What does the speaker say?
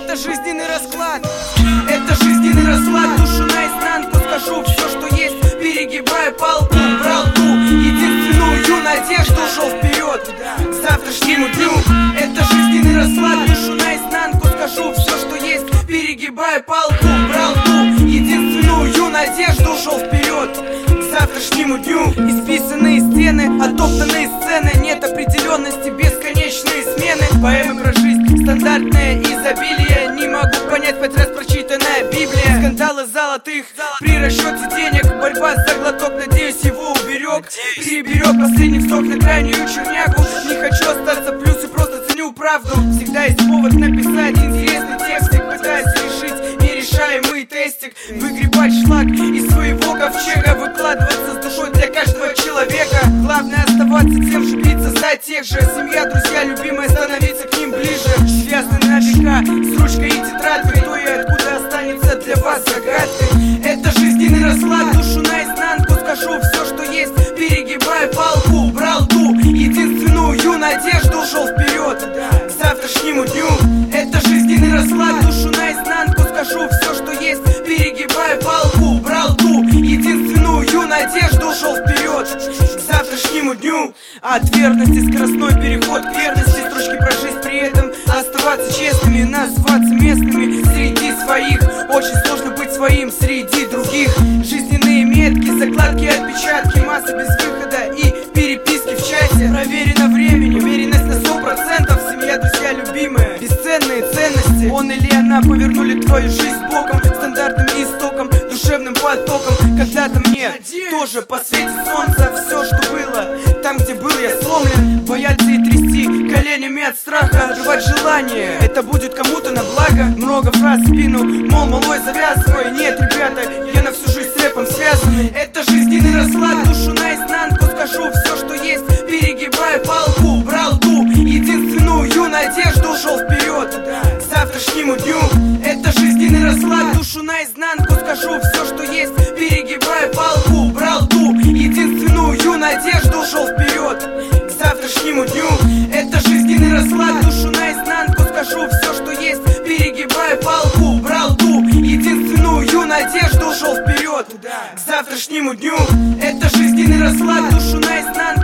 Это жизненный расклад, это жизненный расклад. Душу наизнанку скажу все, что есть, перегибая палку, брал ту единственную надежду, шел вперед к завтрашнему дню. Это жизненный расклад, душу наизнанку скажу все, что есть, перегибая палку, брал ту единственную надежду, шел вперед к завтрашнему дню. Исписанные стены, оттоптанные сцены, нет определенности, бесконечные смены. Поэмы про жизнь, стандартное изобилие. Не могу понять 5 раз прочитанная Библия. Скандалы золотых при расчете денег, борьба за глоток, надеюсь, его уберег. Переберег последний вздох на крайнюю чернягу. Не хочу остаться в плюсе, просто ценю правду. Всегда есть повод написать интересный текстик, пытаясь решить нерешаемый тестик. Выгребать шлак из своего ковчега, выкладываться с душой для каждого человека. Главное оставаться тем же, биться за тех же. Семья, друзья, любимые, становиться к ним ближе. Связаны на века с ручкой и тетрадкой. Кто и откуда останется для вас загадкой. Это жизненный расклад, душу наизнанку скажу все, что есть, перегибая палку, брал ту единственную надежду, шел вперед к завтрашнему дню. Это жизненный расклад, душу наизнанку скажу все, что есть, перегибая палку, брал ту единственную надежду, шел вперед к завтрашнему дню. От верности скоростной переход к верности, строчки про жизнь, при этом оставаться честными, называться местными среди своих. Очень сложно быть своим среди других. Жизненные метки, закладки, отпечатки, масса без выхода и переписки в чате. Проверено временем, уверенность на 100%. Семья, друзья, любимые, бесценные ценности. Он или она повернули твою жизнь боком, стандартным истоком, душевным потоком. Когда-то мне тоже посветит солнце. Все, что было, там, где был я сломлен. Бояться и трясти коленями от страха, отрывать желание, это будет кому-то на благо. Много фраз в спину, мол, малой, завязывай. Нет, ребята, я на всю жизнь с рэпом связанный. Это жизненный расклад, душу наизнанку скажу все, что есть, перегибая палку, брал ту единственную надежду, шел вперед к завтрашнему дню. Это жизненный расклад, душу наизнанку скажу все, что есть, перегибая палку, брал ту единственную надежду, шел вперед к завтрашнему дню. Это жизненный расклад, душу наизнанку скажу все, что есть, перегибая палку, брал ту единственную надежду, шел вперед к завтрашнему дню. Это жизненный расклад, душу наизнанку